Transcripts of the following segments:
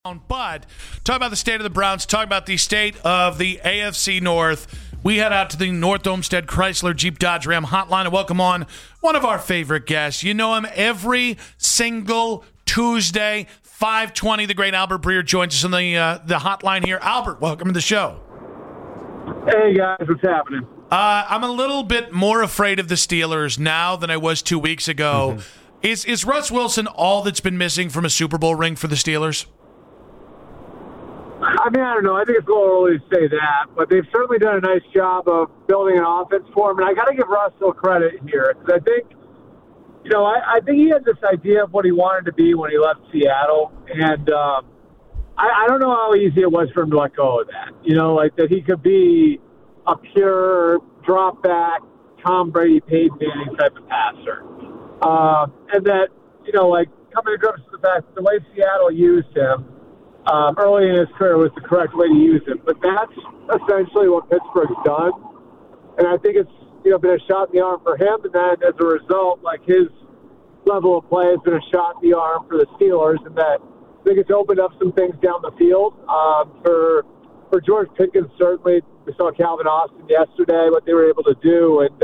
But talk about the state of the Browns, talk about the state of the AFC North. We head out to the North Olmsted Chrysler Jeep Dodge Ram hotline and welcome on one of our favorite guests. You know him every single Tuesday, 5:20. The great Albert Breer joins us on the hotline here. Albert, welcome to the show. Hey, guys, what's happening? I'm a little bit more afraid of the Steelers now than I was 2 weeks ago. Is Russ Wilson all that's been missing from a Super Bowl ring for the Steelers? I mean, I don't know. I think it's a little early to say that, but they've certainly done a nice job of building an offense for him. And I got to give Russell credit here because I think, I think he had this idea of what he wanted to be when he left Seattle. And I don't know how easy it was for him to let go of that. Like that he could be a pure drop back, Tom Brady, Peyton Manning type of passer. And that, like coming to grips with the fact that the way Seattle used him, early in his career was the correct way to use him. But that's essentially what Pittsburgh's done. And I think it's, been a shot in the arm for him. And then as a result, like his level of play has been a shot in the arm for the Steelers. And that I think it's opened up some things down the field. For George Pickens, certainly, we saw Calvin Austin yesterday, what they were able to do. And,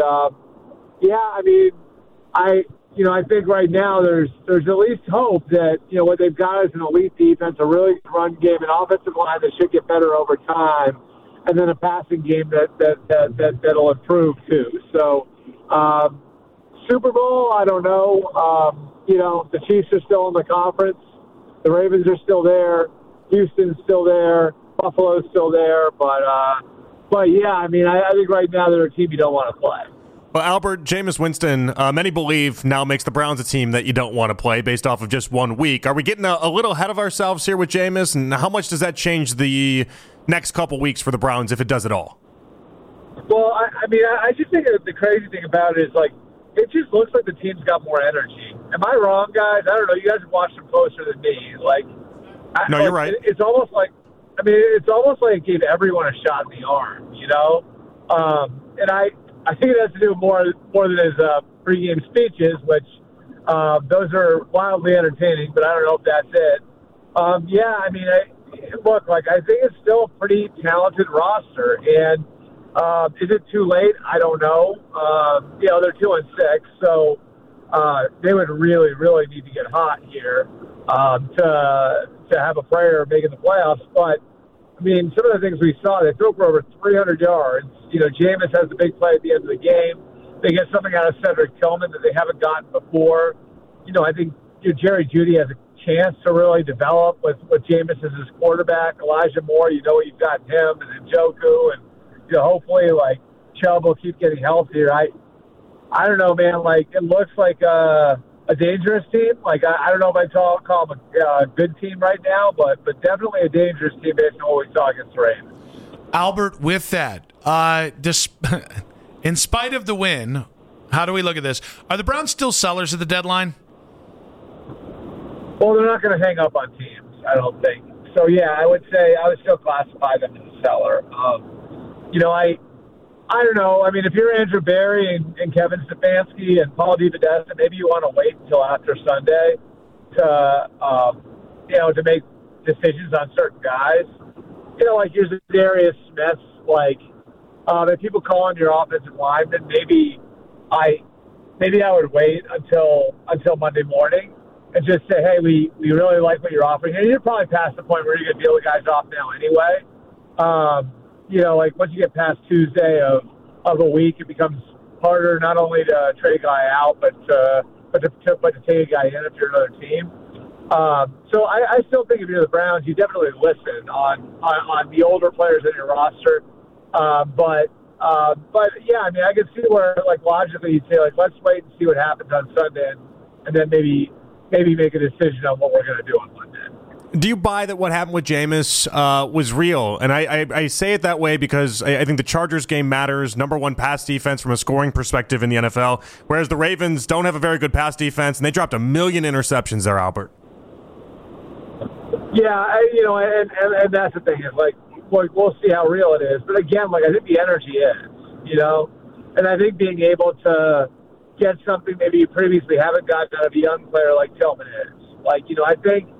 I think right now there's at least hope that, what they've got is an elite defense, a really good run game, an offensive line that should get better over time, and then a passing game that'll improve too. So, Super Bowl, I don't know. The Chiefs are still in the conference. The Ravens are still there. Houston's still there. Buffalo's still there. But yeah, I mean, I think right now they're a team you don't want to play. Well, Albert, Jameis Winston, many believe now makes the Browns a team that you don't want to play based off of just 1 week. Are we getting a little ahead of ourselves here with Jameis? And how much does that change the next couple weeks for the Browns, if it does at all? Well, I just think the crazy thing about it is, like, it just looks like the team's got more energy. Am I wrong, guys? I don't know. You guys have watched them closer than me. No, you're right. It's almost like it gave everyone a shot in the arm, And I think it has to do more than his pregame speeches, which those are wildly entertaining, but I don't know if that's it. I think it's still a pretty talented roster, and is it too late? I don't know. They're 2-6, so they would really, really need to get hot here to have a prayer making the playoffs. But I mean, some of the things we saw, they threw for over 300 yards. Jameis has the big play at the end of the game. They get something out of Cedric Tillman that they haven't gotten before. I think Jerry Jeudy has a chance to really develop with Jameis as his quarterback. Elijah Moore, what you've got in him, and Njoku, and hopefully Chubb will keep getting healthier. I don't know, man. It looks like a dangerous team. I don't know if I call them a good team right now, but definitely a dangerous team based on what we saw against the Ravens. Albert, with that, in spite of the win, how do we look at this? Are the Browns still sellers at the deadline? Well, they're not going to hang up on teams, I don't think. So, yeah, I would still classify them as a seller. I don't know. I mean, if you're Andrew Berry and Kevin Stefanski and Paul DePodesta, maybe you want to wait until after Sunday to make decisions on certain guys. Here's Darius Smith. If people call on your offensive lineman, maybe I would wait until Monday morning and just say, hey, we really like what you're offering. And you're probably past the point where you're going to deal the guys off now anyway. Once you get past Tuesday of a week, it becomes harder not only to trade a guy out, but to take a guy in if you're another team. So I still think if you're the Browns, you definitely listen on the older players in your roster. But yeah, I mean, I can see where logically you'd say let's wait and see what happens on Sunday, and then maybe make a decision on what we're going to do on Monday. Do you buy that what happened with Jameis was real? And I say it that way because I think the Chargers game matters. Number one pass defense from a scoring perspective in the NFL, whereas the Ravens don't have a very good pass defense, and they dropped 1 million interceptions there, Albert. Yeah, and that's the thing is we'll see how real it is. But again, I think the energy is, and I think being able to get something maybe you previously haven't gotten out of a young player like Tillman is. I think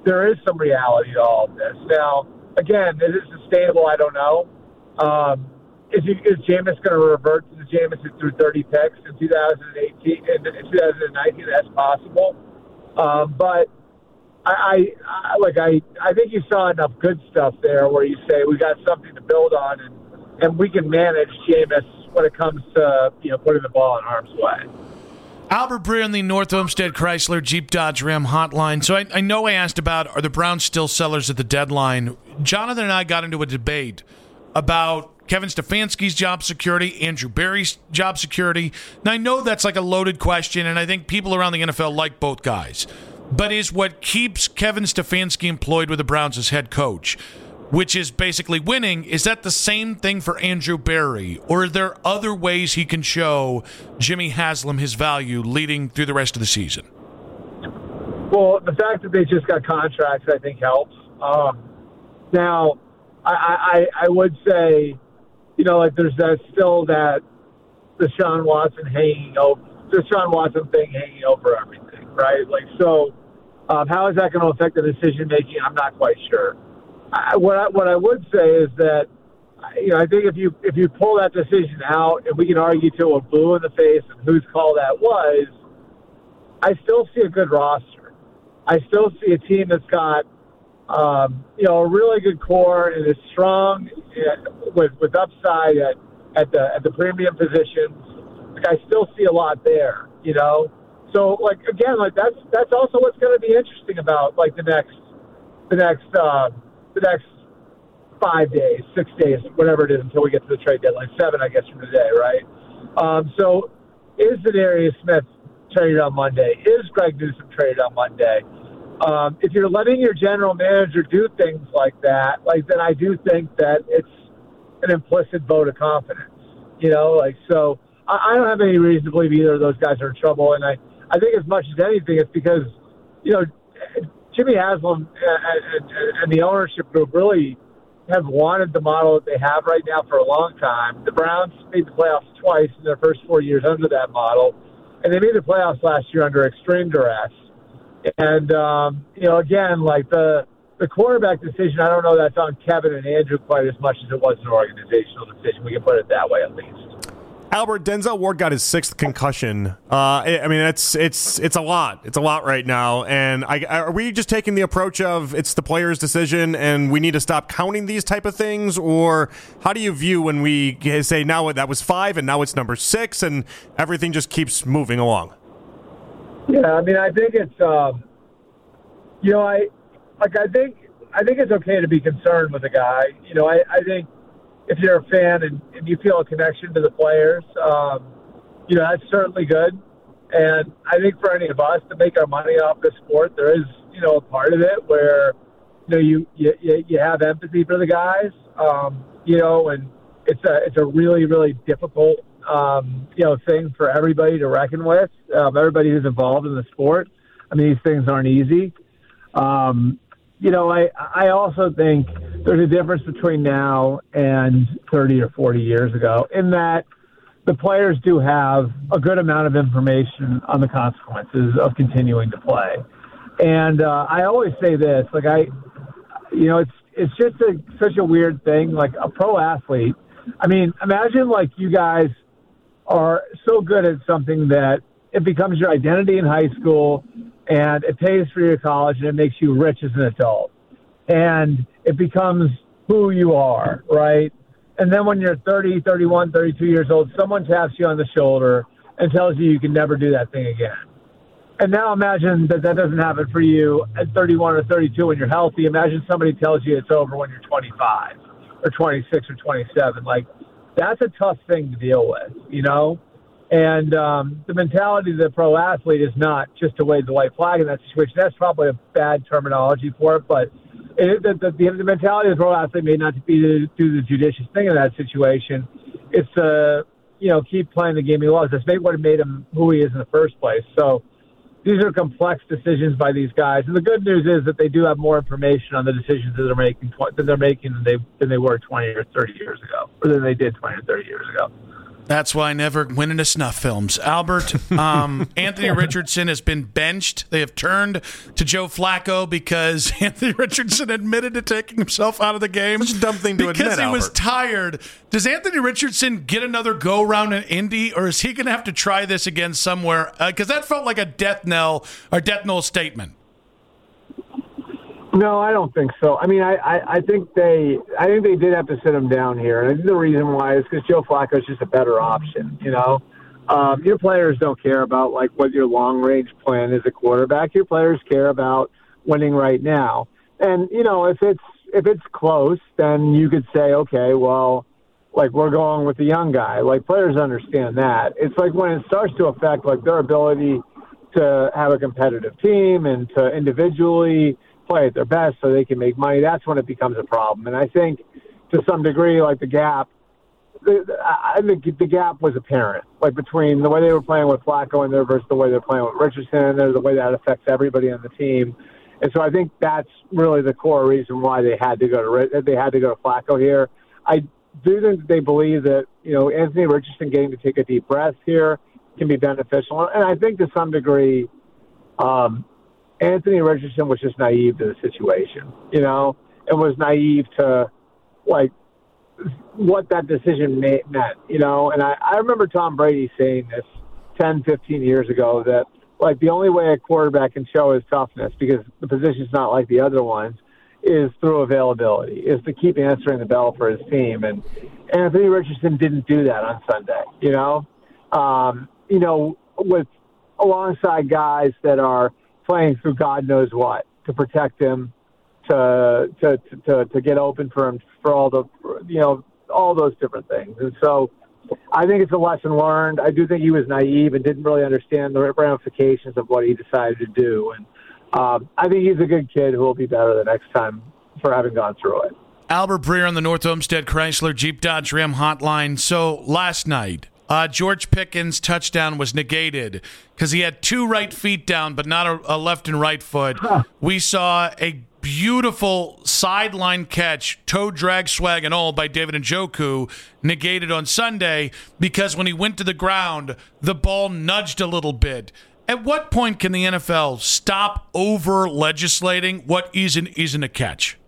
there is some reality to all of this. Now, again, is it sustainable? I don't know. Is Jameis going to revert to the Jameis who threw 30 picks in 2018 and 2019? That's possible. But I think you saw enough good stuff there where you say we got something to build on, and we can manage Jameis when it comes to putting the ball in harm's way. Albert Breer on the North Olmsted Chrysler Jeep Dodge Ram hotline. So I know I asked about, are the Browns still sellers at the deadline? Jonathan and I got into a debate about Kevin Stefanski's job security, Andrew Berry's job security. And I know that's like a loaded question, and I think people around the NFL like both guys. But is what keeps Kevin Stefanski employed with the Browns as head coach, which is basically winning, is that the same thing for Andrew Berry? Or are there other ways he can show Jimmy Haslam his value leading through the rest of the season? Well, the fact that they just got contracts, I think, helps. Now, I would say, there's still that Deshaun Watson thing hanging over everything, right? How is that going to affect the decision making? I'm not quite sure. What I would say is that, I think if you pull that decision out, and we can argue till we're blue in the face and whose call that was, I still see a good roster. I still see a team that's got a really good core and is strong with upside at the premium positions. I still see a lot there, So again, that's also what's going to be interesting about the next 5 days, 6 days, whatever it is until we get to the trade deadline, 7, I guess, from today, right? So is Zadarius Smith traded on Monday? Is Greg Newsome traded on Monday? If you're letting your general manager do things like that, then I do think that it's an implicit vote of confidence, so I don't have any reason to believe either of those guys are in trouble. And I think as much as anything, it's because, Jimmy Haslam and the ownership group really have wanted the model that they have right now for a long time. The Browns made the playoffs twice in their first 4 years under that model, and they made the playoffs last year under extreme duress. And, again, the quarterback decision, I don't know that's on Kevin and Andrew quite as much as it was an organizational decision. We can put it that way at least. Albert, Denzel Ward got his 6th concussion. It's a lot. It's a lot right now. And are we just taking the approach of it's the player's decision and we need to stop counting these type of things? Or how do you view when we say now that was 5 and now it's number 6 and everything just keeps moving along? Yeah, I think it's, I think it's okay to be concerned with a guy. I think if you're a fan and you feel a connection to the players, that's certainly good. And I think for any of us to make our money off the sport, there is, a part of it where, you have empathy for the guys, and it's a really, really difficult, thing for everybody to reckon with, everybody who's involved in the sport. These things aren't easy. I also think there's a difference between now and 30 or 40 years ago in that the players do have a good amount of information on the consequences of continuing to play. And I always say this, it's just such a weird thing, like a pro athlete. Imagine you guys are so good at something that it becomes your identity in high school and it pays for your college and it makes you rich as an adult. And it becomes who you are, right? And then when you're 30, 31, 32 years old, someone taps you on the shoulder and tells you can never do that thing again. And now imagine that doesn't happen for you at 31 or 32 when you're healthy. Imagine somebody tells you it's over when you're 25 or 26 or 27. That's a tough thing to deal with, And the mentality of the pro athlete is not just to wave the white flag in that situation. That's probably a bad terminology for it, but the mentality of the pro athlete may not be to do the judicious thing in that situation. It's to, keep playing the game he loves. That's maybe what made him who he is in the first place. So these are complex decisions by these guys. And the good news is that they do have more information on the decisions that they're making than they were 20 or 30 years ago, or than they did 20 or 30 years ago. That's why I never went into snuff films. Albert, Anthony Richardson has been benched. They have turned to Joe Flacco because Anthony Richardson admitted to taking himself out of the game. Such a dumb thing to admit, because he was tired. Does Anthony Richardson get another go-round in Indy, or is he going to have to try this again somewhere? Because that felt like a death knell statement. No, I don't think so. I mean, I think they did have to sit him down here, and I think the reason why is because Joe Flacco is just a better option. Your players don't care about like what your long range plan is a quarterback. Your players care about winning right now. And if it's close, then you could say, okay, well, like we're going with the young guy. Like players understand that. It's like when it starts to affect like their ability to have a competitive team and to individually play at their best so they can make money, that's when it becomes a problem. And I think to some degree, like I think the gap was apparent, like between the way they were playing with Flacco and versus the way they're playing with Richardson, and the way that affects everybody on the team. And so I think that's really the core reason why they had to go to Flacco here. I do think they believe that Anthony Richardson getting to take a deep breath here can be beneficial, and I think to some degree, Anthony Richardson was just naive to the situation, and was naive to, like, what that decision meant, And I remember Tom Brady saying this 10, 15 years ago that, like, the only way a quarterback can show his toughness, because the position's not like the other ones, is through availability, is to keep answering the bell for his team. And Anthony Richardson didn't do that on Sunday, with alongside guys that are playing through God knows what to protect him, to get open for him for all those different things. And so I think it's a lesson learned. I do think he was naive and didn't really understand the ramifications of what he decided to do. And I think he's a good kid who will be better the next time for having gone through it. Albert Breer on the North Olmsted Chrysler Jeep Dodge Ram hotline. So last night, George Pickens' touchdown was negated because he had two right feet down, but not a left and right foot. We saw a beautiful sideline catch, toe drag, swag, and all by David Njoku, negated on Sunday because when he went to the ground, the ball nudged a little bit. At what point can the NFL stop over-legislating what isn't a catch?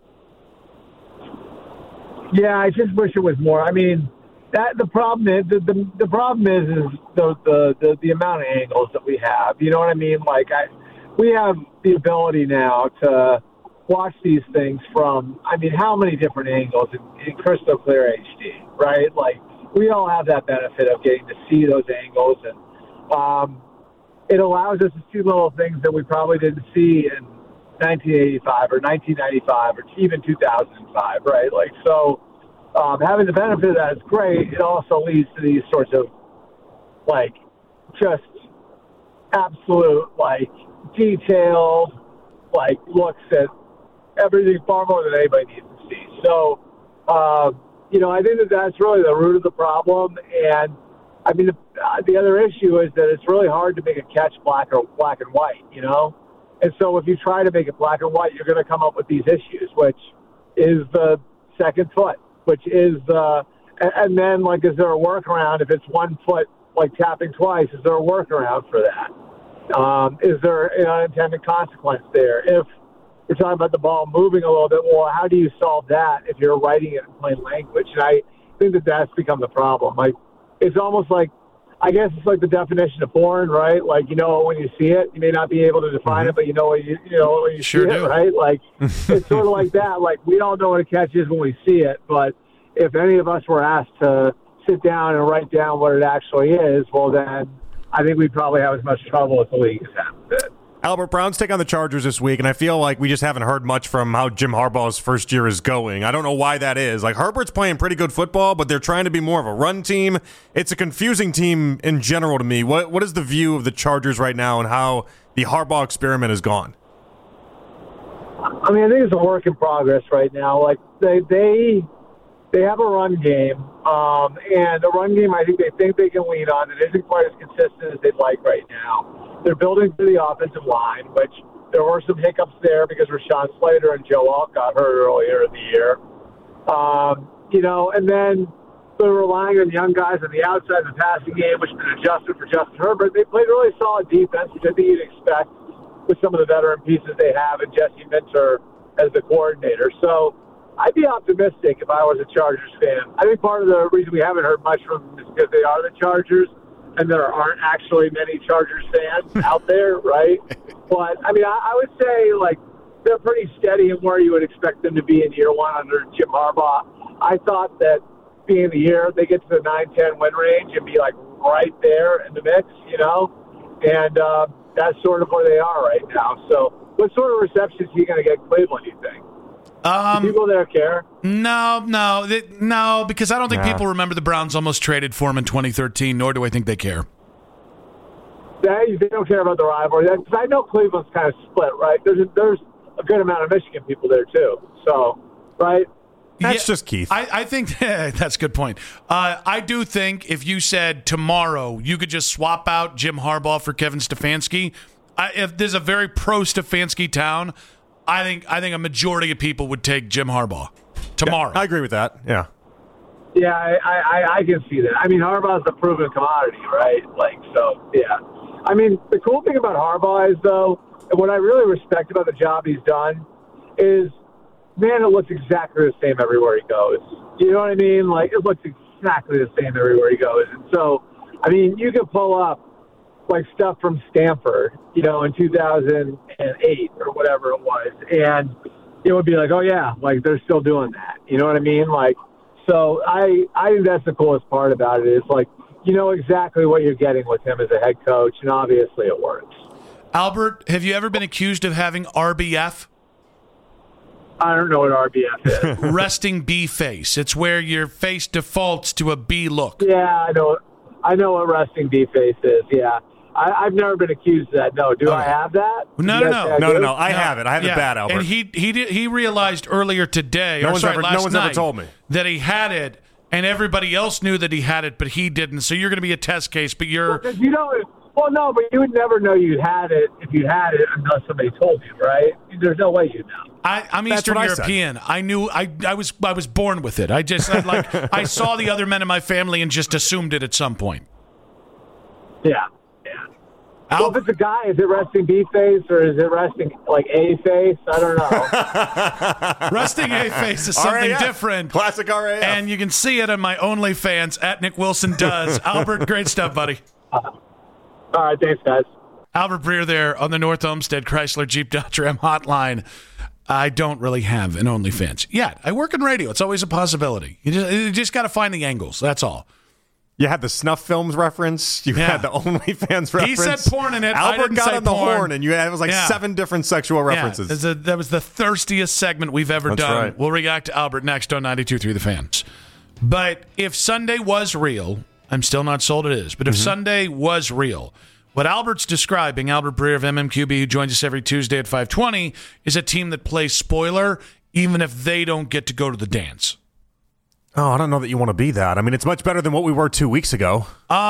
Yeah, I just wish it was more. I mean, the problem is the amount of angles that we have. You know what I mean? Like we have the ability now to watch these things from, I mean, how many different angles in crystal clear HD, right? Like we all have that benefit of getting to see those angles, and it allows us to see little things that we probably didn't see in 1985 or 1995 or even 2005, right? Like so. Having the benefit of that is great. It also leads to these sorts of, like, just absolute, like, detailed, like, looks at everything far more than anybody needs to see. So, I think that that's really the root of the problem. And, I mean, the other issue is that it's really hard to make a catch black and white, And so if you try to make it black and white, you're going to come up with these issues, which is the second foot. Which is and then, like, is there a workaround if it's 1 foot, like, tapping twice? Is there a workaround for that? Is there an unintended consequence there? If you're talking about the ball moving a little bit, well, how do you solve that if you're writing it in plain language? And I think that that's become the problem. Like, it's almost like, I guess it's like the definition of foreign, right? Like, when you see it, you may not be able to define it, but when you sure see do. it, right? Like, it's sort of like that. Like, we all know what a catch is when we see it, but if any of us were asked to sit down and write down what it actually is, well, then I think we'd probably have as much trouble as the league has had with it. Albert, Browns take on the Chargers this week, and I feel like we just haven't heard much from how Jim Harbaugh's first year is going. I don't know why that is. Like, Herbert's playing pretty good football, but they're trying to be more of a run team. It's a confusing team in general to me. What is the view of the Chargers right now and how the Harbaugh experiment has gone? I mean, I think it's a work in progress right now. Like, they have a run game, and the run game I think they can lean on. It isn't quite as consistent as they'd like right now. They're building to the offensive line, which there were some hiccups there because Rashawn Slater and Joe Alt got hurt earlier in the year. And then they're relying on young guys on the outside of the passing game, which has been adjusted for Justin Herbert. They played really solid defense, which I think you'd expect with some of the veteran pieces they have and Jesse Minter as the coordinator. So I'd be optimistic if I was a Chargers fan. I think part of the reason we haven't heard much from them is because they are the Chargers and there aren't actually many Chargers fans out there, right? But, I mean, I would say, like, they're pretty steady in where you would expect them to be in year one under Jim Harbaugh. I thought that being the year, they get to the 9-10 win range and be, like, right there in the mix, you know? And that's sort of where they are right now. So what sort of reception is he going to get in Cleveland, do you think? Do people there care? No, because I don't think people remember the Browns almost traded for him in 2013, nor do I think they care. They don't care about the rivalry. Because I know Cleveland's kind of split, right? There's a good amount of Michigan people there, too. So, right? That's just Keith. I think that's a good point. I do think if you said tomorrow you could just swap out Jim Harbaugh for Kevin Stefanski, if there's a very pro-Stefanski town, I think a majority of people would take Jim Harbaugh tomorrow. Yeah, I agree with that. Yeah. Yeah, I can see that. I mean, Harbaugh's a proven commodity, right? Like, so, yeah. I mean, the cool thing about Harbaugh is, though, and what I really respect about the job he's done is, man, it looks exactly the same everywhere he goes. You know what I mean? Like, it looks exactly the same everywhere he goes. And so, I mean, you can pull up, like, stuff from Stanford, you know, in 2008 or whatever it was. And it would be like, oh, yeah, like, they're still doing that. You know what I mean? Like, so I think that's the coolest part about it is, like, you know exactly what you're getting with him as a head coach, and obviously it works. Albert, have you ever been accused of having RBF? I don't know what RBF is. Resting B face. It's where your face defaults to a B look. Yeah, I know what resting B face is, yeah. I've never been accused of that. No, do I have that? No. I have it. I have it bad, Albert. And he realized earlier today, last night, ever told me that he had it, and everybody else knew that he had it, but he didn't. So you're going to be a test case, but you're. Well, no, but you would never know you had it if you had it unless somebody told you, right? There's no way you'd know. I'm Eastern European. I knew I was born with it. I saw the other men in my family and just assumed it at some point. Yeah. Well, if it's a guy, is it resting B face or is it resting like A face? I don't know. Resting A face is something RAF. Different. Classic RAF. And you can see it on my OnlyFans at Nick Wilson Does. Albert, great stuff, buddy. All right, thanks, guys. Albert Breer there on the North Olmsted Chrysler Jeep Dodge Ram hotline. I don't really have an OnlyFans yet. I work in radio. It's always a possibility. You just got to find the angles. That's all. You had the snuff films reference. You had the OnlyFans reference. He said porn in it. Albert got on the porn. horn, and it was like 7 different sexual references. Yeah, that was the thirstiest segment we've ever done. Right. We'll react to Albert next on 92.3 The Fans. But if Sunday was real, I'm still not sold it is, but if Sunday was real, what Albert's describing, Albert Breer of MMQB, who joins us every Tuesday at 5:20, is a team that plays spoiler even if they don't get to go to the dance. Oh, I don't know that you want to be that. I mean, it's much better than what we were 2 weeks ago.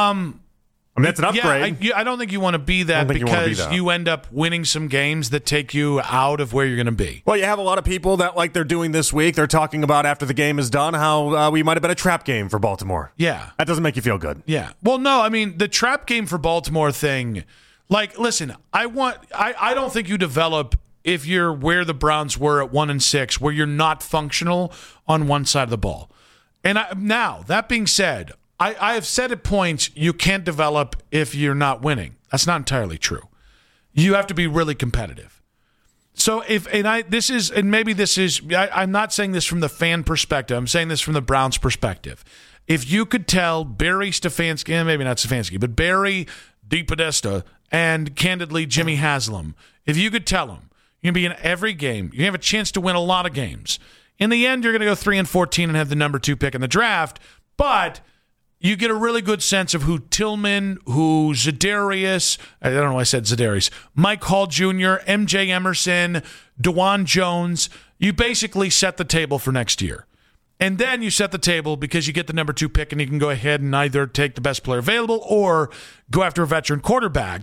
I mean, it's an upgrade. Yeah, I don't think you want to be that because you end up winning some games that take you out of where you're going to be. Well, you have a lot of people that, like they're doing this week, they're talking about after the game is done how we might have been a trap game for Baltimore. Yeah. That doesn't make you feel good. Yeah. Well, no, I mean, the trap game for Baltimore thing, like, listen, I don't think you develop if you're where the Browns were at 1-6, where you're not functional on one side of the ball. And now, that being said, I have said at points you can't develop if you're not winning. That's not entirely true. You have to be really competitive. So I'm not saying this from the fan perspective. I'm saying this from the Browns perspective. If you could tell Barry Stefanski, maybe not Stefanski, but Barry DePodesta and candidly Jimmy Haslam, if you could tell them you're going to be in every game, you have a chance to win a lot of games. In the end, you're going to go 3-14 and have the number 2 pick in the draft, but you get a really good sense of who Tillman, who Za'Darius, I don't know why I said Za'Darius, Mike Hall Jr., MJ Emerson, DeJuan Jones. You basically set the table for next year. And then you set the table because you get the number 2 pick and you can go ahead and either take the best player available or go after a veteran quarterback.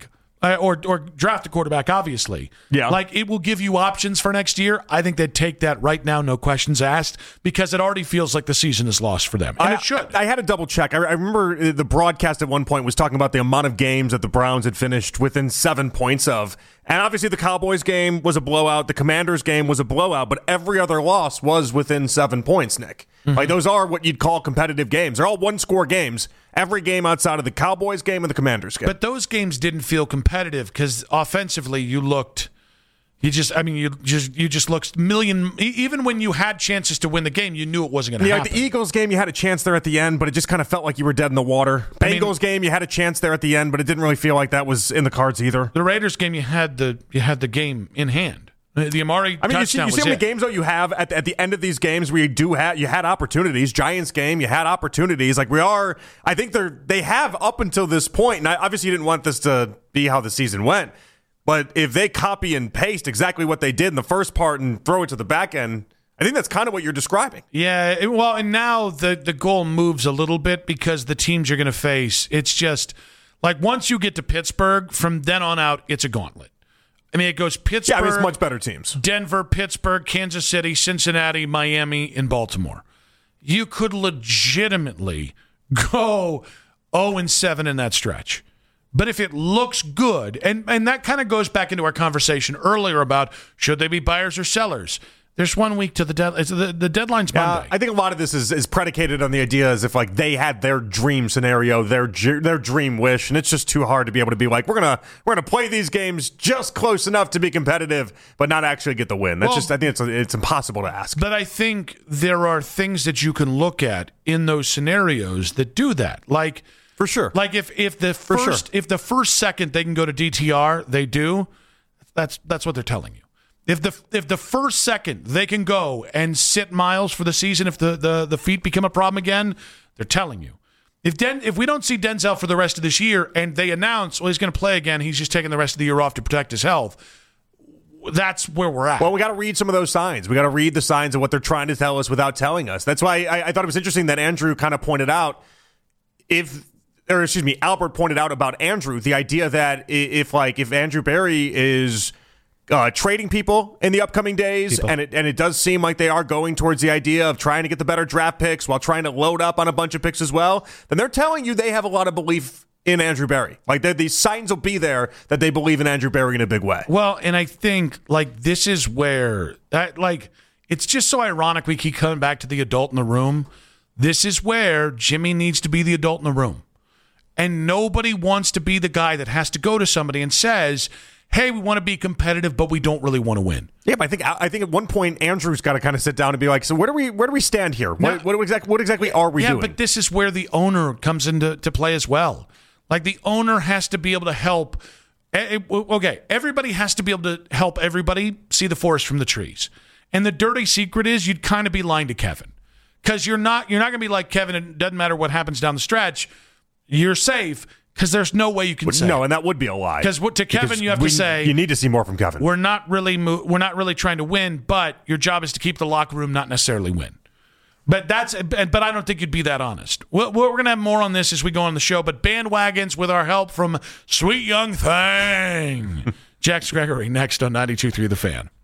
or draft a quarterback, obviously. Yeah. Like, it will give you options for next year. I think they'd take that right now, no questions asked, because it already feels like the season is lost for them. And it should. I had to double check. I remember the broadcast at one point was talking about the amount of games that the Browns had finished within 7 points of. And obviously the Cowboys game was a blowout. The Commanders game was a blowout. But every other loss was within 7 points, Nick. Mm-hmm. Like, those are what you'd call competitive games. They're all one-score games. Every game outside of the Cowboys game and the Commanders game. But those games didn't feel competitive because offensively you looked – you just looked million – even when you had chances to win the game, you knew it wasn't going to happen. The Eagles game, you had a chance there at the end, but it just kind of felt like you were dead in the water. Bengals game, you had a chance there at the end, but it didn't really feel like that was in the cards either. The Raiders game, you had the game in hand. The Amari touchdown you see how many games though you have at the end of these games where you had opportunities. Giants game, you had opportunities. Like, I think they have up until this point, and obviously you didn't want this to be how the season went. But if they copy and paste exactly what they did in the first part and throw it to the back end, I think that's kind of what you're describing. Yeah, and now the goal moves a little bit because the teams you're going to face, it's just like once you get to Pittsburgh, from then on out, it's a gauntlet. I mean, it goes Pittsburgh. Yeah, it's much better teams. Denver, Pittsburgh, Kansas City, Cincinnati, Miami, and Baltimore. You could legitimately go 0-7 in that stretch. But if it looks good, and that kind of goes back into our conversation earlier about should they be buyers or sellers. There's 1 week to the deadline. The deadline's Monday. I think a lot of this is predicated on the idea as if like they had their dream scenario, their dream wish, and it's just too hard to be able to be like we're gonna play these games just close enough to be competitive, but not actually get the win. I think it's impossible to ask. But I think there are things that you can look at in those scenarios that do that, like. For sure. Like if the first second they can go to DTR, they do. That's what they're telling you. If the first second they can go and sit Miles for the season, if the feet become a problem again, they're telling you. If we don't see Denzel for the rest of this year and they announce, well, he's going to play again, he's just taking the rest of the year off to protect his health. That's where we're at. Well, we got to read some of those signs. We got to read the signs of what they're trying to tell us without telling us. That's why I thought it was interesting that Andrew kind of pointed out Albert pointed out about Andrew, the idea that if Andrew Berry is trading people in the upcoming days, and it does seem like they are going towards the idea of trying to get the better draft picks while trying to load up on a bunch of picks as well, then they're telling you they have a lot of belief in Andrew Berry. Like, these signs will be there that they believe in Andrew Berry in a big way. Well, and I think, this is where, it's just so ironic we keep coming back to the adult in the room. This is where Jimmy needs to be the adult in the room. And nobody wants to be the guy that has to go to somebody and says, hey, we want to be competitive, but we don't really want to win. Yeah, but I think at one point Andrew's got to kind of sit down and be like, so where do we stand here? What exactly are we doing? Yeah, but this is where the owner comes into play as well. Like, the owner has to be able to help. Okay, everybody has to be able to help everybody see the forest from the trees. And the dirty secret is you'd kind of be lying to Kevin. Because you're not going to be like Kevin, it doesn't matter what happens down the stretch. You're safe because there's no way you can say. No, and that would be a lie. Because to Kevin, you have to say you need to see more from Kevin. We're not really trying to win, but your job is to keep the locker room, not necessarily win. But I don't think you'd be that honest. We're going to have more on this as we go on the show. But bandwagons with our help from Sweet Young Thing. Jax Gregory next on 92.3 The Fan.